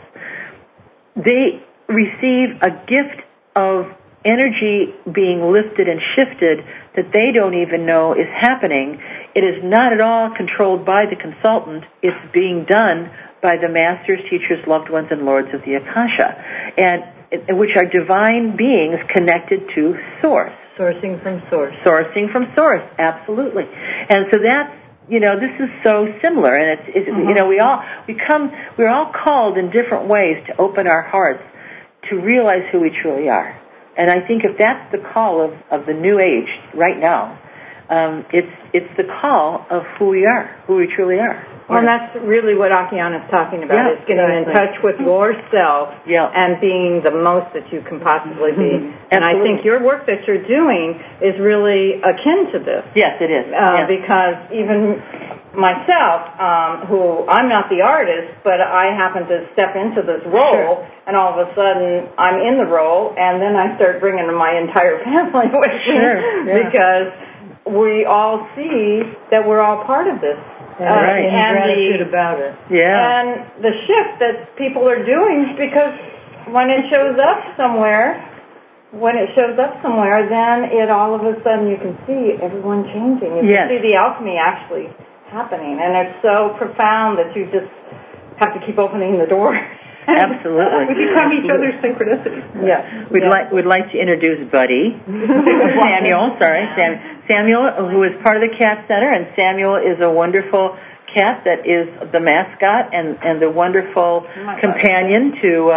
they receive a gift of energy being lifted and shifted that they don't even know is happening. It is not at all controlled by the consultant. It's being done by the masters, teachers, loved ones, and lords of the Akasha, and which are divine beings connected to Source. Sourcing from Source. Sourcing from Source, absolutely. And so that's, you know, this is so similar, and it's, it's mm-hmm. you know, we all we come, we're all called in different ways to open our hearts to realize who we truly are. And I think if that's the call of, of the new age right now, um, it's it's the call of who we are, who we truly are. Well, and that's really what Akiane is talking about, yeah, is getting exactly. in touch with yourself yeah. and being the most that you can possibly be. Mm-hmm. And I think your work that you're doing is really akin to this. Yes, it is. Uh, yes. Because even myself, um, who I'm not the artist, but I happen to step into this role, sure. and all of a sudden I'm in the role, and then I start bringing my entire family with me sure. yeah. because we all see that we're all part of this. Yeah, uh, right. And, and gratitude the, about it. Yeah. And the shift that people are doing, because when it shows up somewhere, when it shows up somewhere, then it all of a sudden you can see everyone changing. You yes. can see the alchemy actually happening, and it's so profound that you just have to keep opening the door. Absolutely. We become each other's synchronicities. Yeah. We'd yeah. like we'd like to introduce Buddy Samuel. Sorry, Sam, Samuel, who is part of the Cat Center, and Samuel is a wonderful cat that is the mascot and and the wonderful oh companion God. to uh,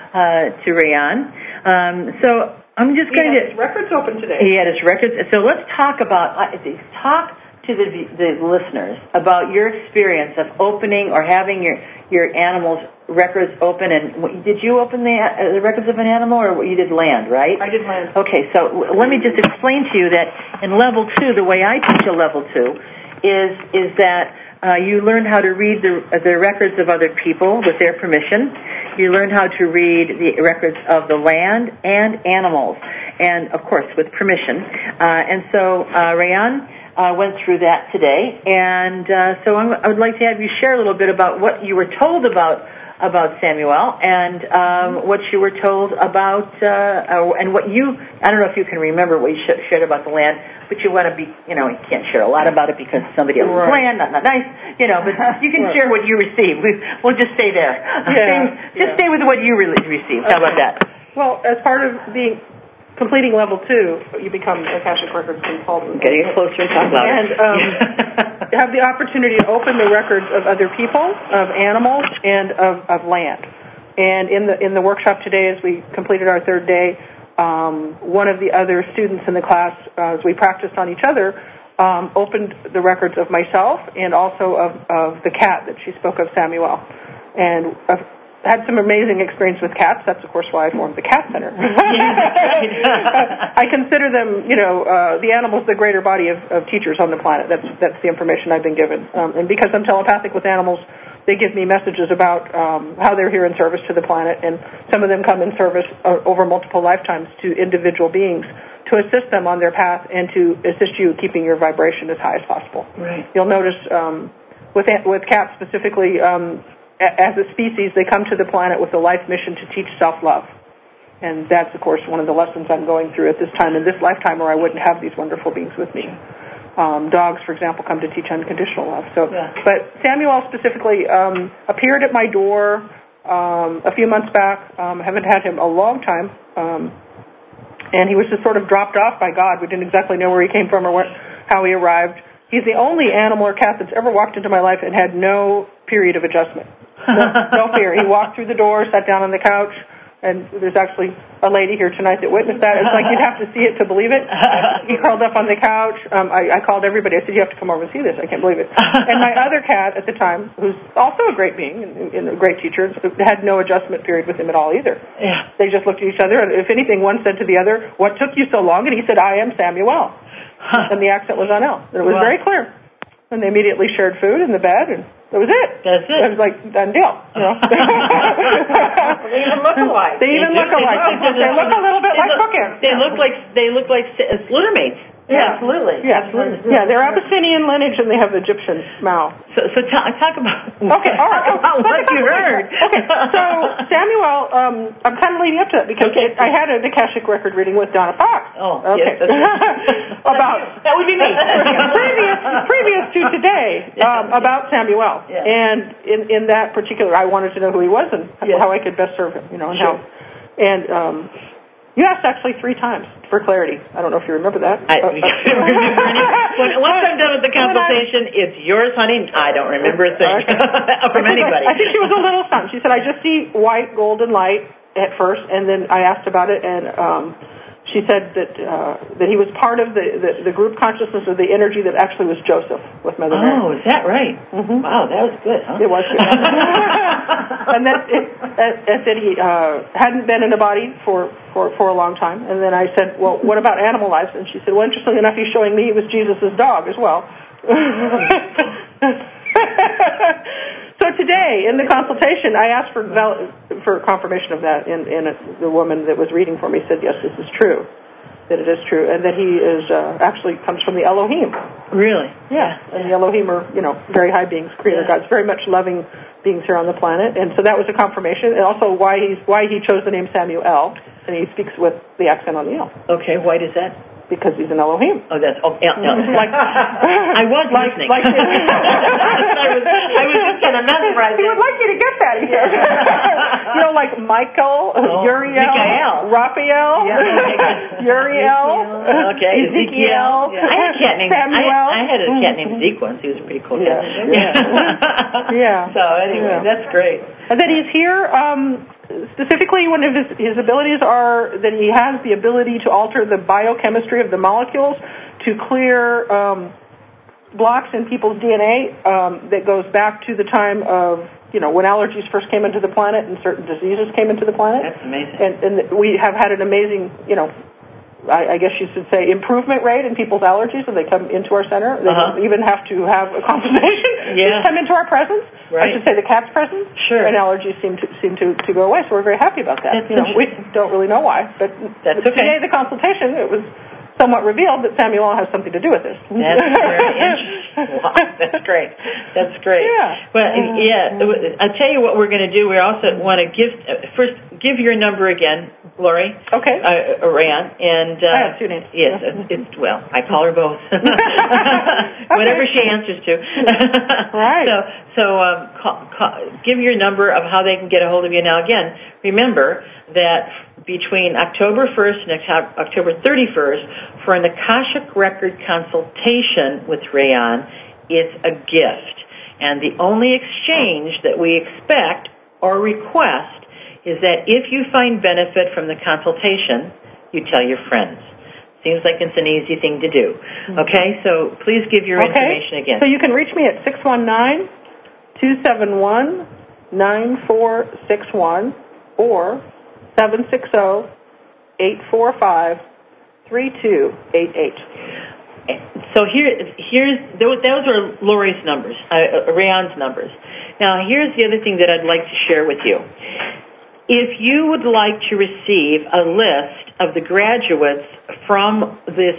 uh, to Rayan. Um, so I'm just he going had to. His records open today. He had his records. So let's talk about uh, talk. to the, the listeners about your experience of opening or having your your animals' records open. And did you open the, uh, the records of an animal, or you did land, right? I did land. Okay, so w- let me just explain to you that in level two, the way I teach a level two is is that uh, you learn how to read the the records of other people with their permission. You learn how to read the records of the land and animals, and of course with permission. Uh, and so, uh, Rayan Uh, went through that today, and uh, so I'm, I would like to have you share a little bit about what you were told about about Samuel, and um, what you were told about, uh, and what you, I don't know if you can remember what you sh- shared about the land, but you want to be, you know, you can't share a lot about it because somebody else's right. land, not, not nice, you know, but you can right. share what you received. We, we'll just stay there. Yeah. Stay, just yeah. stay with what you really received. How about that? Well, as part of being completing level two, you become a Akashic Records consultant. Getting closer and talk louder. And um, have the opportunity to open the records of other people, of animals, and of, of land. And in the in the workshop today, as we completed our third day, um, one of the other students in the class, uh, as we practiced on each other, um, opened the records of myself and also of, of the cat that she spoke of, Samuel. And uh, had some amazing experience with cats. That's, of course, why I formed the Cat Center. I consider them, you know, uh, the animals the greater body of, of teachers on the planet. That's that's the information I've been given. Um, and because I'm telepathic with animals, they give me messages about um, how they're here in service to the planet. And some of them come in service uh, over multiple lifetimes to individual beings to assist them on their path and to assist you keeping your vibration as high as possible. Right. You'll notice um, with with cats specifically, um, as a species, they come to the planet with a life mission to teach self-love. And that's, of course, one of the lessons I'm going through at this time, in this lifetime, or I wouldn't have these wonderful beings with me. Um, dogs, for example, come to teach unconditional love. So, yeah. But Samuel specifically um, appeared at my door um, a few months back. Um, I haven't had him a long time. Um, and he was just sort of dropped off by God. We didn't exactly know where he came from or what, how he arrived. He's the only animal or cat that's ever walked into my life and had no period of adjustment. No, no fear. He walked through the door, sat down on the couch, and there's actually a lady here tonight that witnessed that. It's like you'd have to see it to believe it. He curled up on the couch. Um, I, I called everybody. I said, you have to come over and see this. I can't believe it. And my other cat at the time, who's also a great being and, and a great teacher, had no adjustment period with him at all either. Yeah. They just looked at each other, and if anything, one said to the other, what took you so long? And he said, I am Samuel. Huh. And the accent was on L. And it was wow. very clear. And they immediately shared food in the bed, and that was it. That's it. It was like, done deal. You know? They even look alike. They even they look alike. They, they look a little bit they like look, bookends. They look like they look like slittermates. Yeah, absolutely. Yeah, absolutely. Yeah, they're Abyssinian lineage, and they have Egyptian Mao. So, so talk, talk about. Okay, all right. Talk about oh, what you heard. Okay, so Samuel, um, I'm kind of leading up to it because okay. I had an Akashic record reading with Donna Fox. Oh, okay. yes, that's right. about that would be me. previous previous to today um, about Samuel, yeah. and in in that particular, I wanted to know who he was and yes. how I could best serve him. You know, and sure. how, and. Um, You asked actually three times for clarity. I don't know if you remember that. I, uh, when, once I'm done with the consultation, it's yours, honey. I don't remember a thing okay. from anybody. I think she was a little stunned. She said, I just see white, golden light at first, and then I asked about it, and um, she said that uh, that he was part of the, the, the group consciousness of the energy that actually was Joseph with Mother Mary. Oh, is that right? Mm-hmm. Wow, that was good, huh? It was good. And that it, it said he uh, hadn't been in a body for, for, for a long time. And then I said, well, what about animal lives? And she said, well, interestingly enough, he's showing me he was Jesus' dog as well. So today, in the consultation, I asked for val- for confirmation of that, and, and the woman that was reading for me said, yes, this is true, that it is true, and that he is uh, actually comes from the Elohim. Really? Yeah, and the Elohim are, you know, very high beings, creator yeah. gods, very much loving beings here on the planet, and so that was a confirmation, and also why he's why he chose the name Samuel, and he speaks with the accent on the L. Okay, why does that? Because he's an Elohim. Oh, that's oh, yeah, no. like, I was like, listening. Like, I was, I was just kind of mesmerized. He would like you to get that, he says. You know, like Michael, oh, Uriel, Michael. Raphael, yeah, Uriel, okay, Ezekiel, yeah. I had a cat named Samuel. I, I had a cat named Zeke once. He was a pretty cool yeah. cat. Yeah. yeah. So anyway, yeah. that's great. And then he's here. Um, Specifically, one of his, his abilities are that he has the ability to alter the biochemistry of the molecules to clear um, blocks in people's D N A um, that goes back to the time of, you know, when allergies first came into the planet and certain diseases came into the planet. That's amazing. And, and we have had an amazing, you know, I, I guess you should say improvement rate in people's allergies when they come into our center. They uh-huh. don't even have to have a consultation. Yeah. They come into our presence. Right. I should say the cat's presence. Sure. And allergies seem to seem to, to go away, so we're very happy about that. That's you know, we don't really know why, but That's okay. today the consultation, it was somewhat revealed that Samuel has something to do with this. That's very interesting. Wow, that's great. That's great. Yeah. Well, yeah. I'll tell you what we're going to do. We also want to give first give your number again, Lori. Okay. Uh, Rayanne, and uh, I have two names. Yes, it's, it's well. I call her both. Whatever she answers to. Right. So so um, call, call, give your number of how they can get a hold of you. Now again, remember that between October first and October thirty-first, for an Akashic Record consultation with Rayanne, it's a gift. And the only exchange that we expect or request is that if you find benefit from the consultation, you tell your friends. Seems like it's an easy thing to do. Okay, so please give your okay. information again. So you can reach me at six one nine, two seven one, nine four six one or seven six zero, eight four five, three two eight eight. So here, here's those, those are Lori's numbers, uh, Rayanne's numbers. Now, here's the other thing that I'd like to share with you. If you would like to receive a list of the graduates from this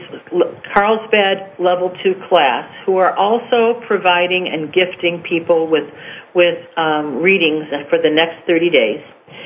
Carlsbad Level two class who are also providing and gifting people with, with um, readings for the next thirty days,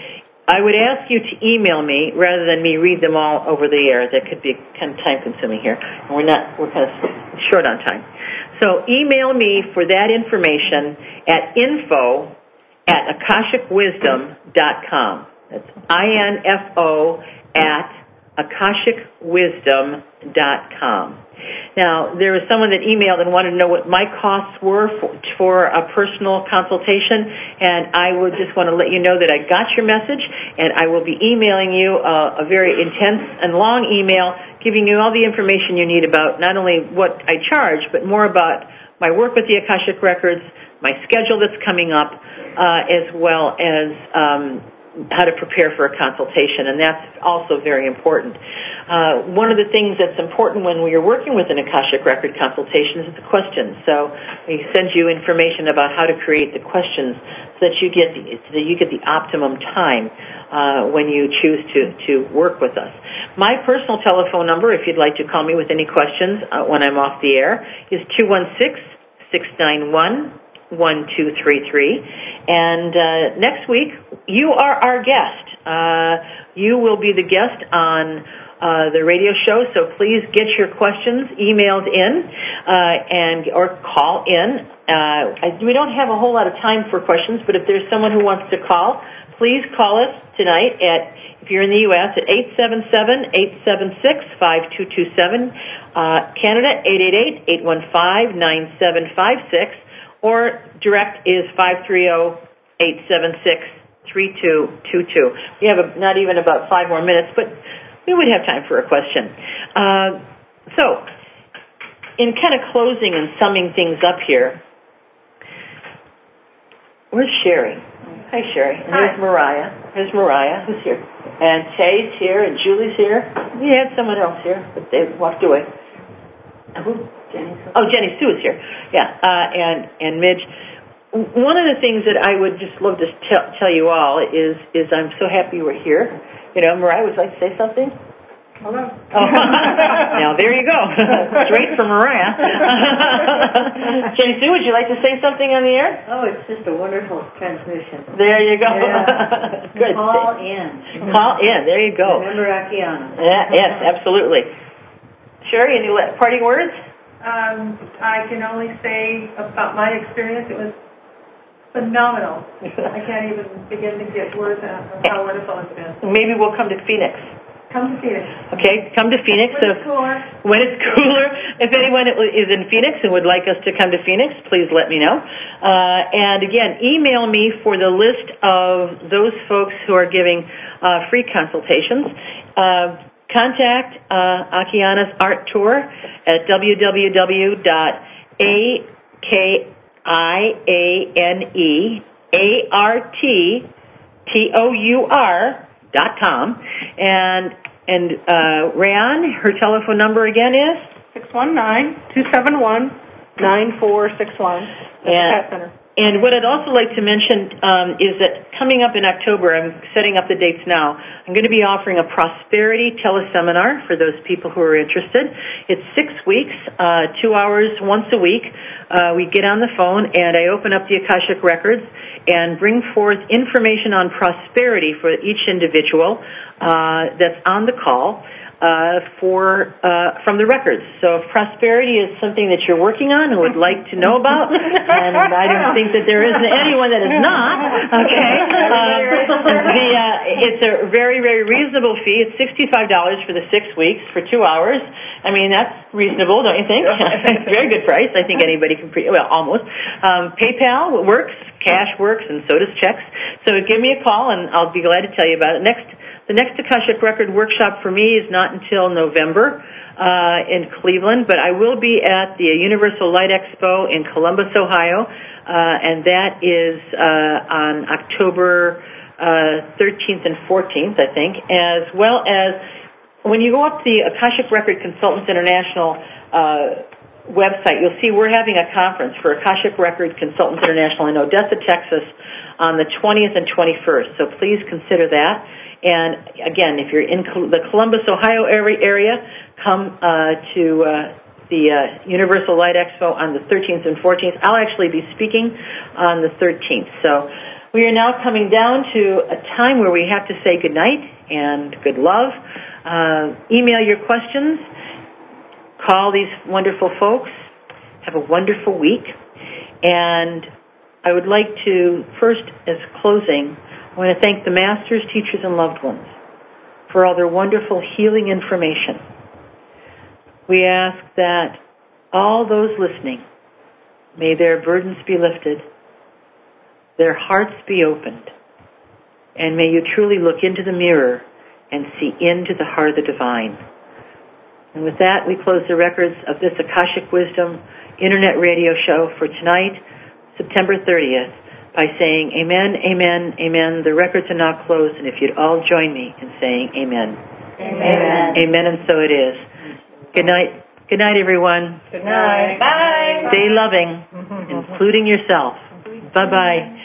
I would ask you to email me rather than me read them all over the air. That could be kind of time-consuming here. And we're not, we're kind of short on time. So email me for that information at info at akashic wisdom dot com. That's I N F O at akashic wisdom dot com. Now, there was someone that emailed and wanted to know what my costs were for, for a personal consultation, and I would just want to let you know that I got your message, and I will be emailing you a, a very intense and long email giving you all the information you need about not only what I charge, but more about my work with the Akashic Records, my schedule that's coming up, uh, as well as um, how to prepare for a consultation, and that's also very important. Uh, one of the things that's important when we are working with an Akashic Record consultation is the questions. So we send you information about how to create the questions so that you get the, so that you get the optimum time uh, when you choose to, to work with us. My personal telephone number, if you'd like to call me with any questions uh, when I'm off the air, is two one six, six nine one, one two three three. And uh, next week, you are our guest. Uh, you will be the guest on uh, the radio show, so please get your questions emailed in uh, and or call in. Uh, I, we don't have a whole lot of time for questions, but if there's someone who wants to call, please call us tonight at, if you're in the U S, at eight seven seven, eight seven six, five two two seven, uh, Canada, eight eight eight, eight one five, nine seven five six, or direct is five three zero, eight seven six, three two two two. We have a, not even about five more minutes, but we would have time for a question. Uh, so, in kind of closing and summing things up here, where's Sherry? Hi, Sherry. And here's Mariah. Here's Mariah, who's here. And Tay's here, and Julie's here. We had someone else here, but they walked away. Who? Oh, Jenny Sue is here. Yeah, uh, and and Midge. One of the things that I would just love to tell, tell you all is is I'm so happy we're here. You know, Mariah, would you like to say something? Hello. Oh. Now, there you go. Straight from Mariah. Jenny Sue, would you like to say something on the air? Oh, it's just a wonderful transmission. There you go. Yeah. Good. Call in. Call in. There you go. Remember Akiana. Yeah, yes, absolutely. Sherry, any parting words? Um, I can only say about my experience, it was phenomenal. I can't even begin to get words out of how wonderful it's been. Maybe we'll come to Phoenix. Come to Phoenix. Okay, come to Phoenix. When it's cooler. When it's cooler. If anyone is in Phoenix and would like us to come to Phoenix, please let me know. Uh, and again, email me for the list of those folks who are giving uh, free consultations. Uh, contact uh, Akiana's Art Tour at w w w dot a k i a n e a r t t o u r dot com. And and uh, Rayan, her telephone number again is? six one nine, two seven one, nine four six one. That's the Pet Center. And what I'd also like to mention um, is that coming up in October, I'm setting up the dates now, I'm going to be offering a prosperity teleseminar for those people who are interested. It's six weeks, uh, two hours once a week. Uh, we get on the phone and I open up the Akashic Records and bring forth information on prosperity for each individual uh, that's on the call. Uh, for uh, from the records. So if prosperity is something that you're working on and would like to know about, and I don't think that there isn't anyone that is not, okay, uh, the, uh, it's a very, very reasonable fee. It's sixty-five dollars for the six weeks for two hours. I mean, that's reasonable, don't you think? Very good price. I think anybody can, pre- well, almost. Um, PayPal works, cash works, and so does checks. So give me a call, and I'll be glad to tell you about it. Next The next Akashic Record workshop for me is not until November uh, in Cleveland, but I will be at the Universal Light Expo in Columbus, Ohio, uh, and that is uh, on October uh, thirteenth and fourteenth, I think, as well as when you go up to the Akashic Record Consultants International uh, website, you'll see we're having a conference for Akashic Record Consultants International in Odessa, Texas on the twentieth and twenty-first, so please consider that. And again, if you're in the Columbus, Ohio area, come uh, to uh, the uh, Universal Light Expo on the thirteenth and fourteenth. I'll actually be speaking on the thirteenth. So we are now coming down to a time where we have to say good night and good love. Uh, email your questions. Call these wonderful folks. Have a wonderful week. And I would like to, first, as closing, I want to thank the masters, teachers, and loved ones for all their wonderful healing information. We ask that all those listening, may their burdens be lifted, their hearts be opened, and may you truly look into the mirror and see into the heart of the divine. And with that, we close the records of this Akashic Wisdom Internet radio show for tonight, September thirtieth. By saying amen, amen, amen. The records are now closed, and if you'd all join me in saying amen. Amen. Amen, and so it is. Good night. Good night, everyone. Good night. Bye. Stay loving, including yourself. Bye-bye.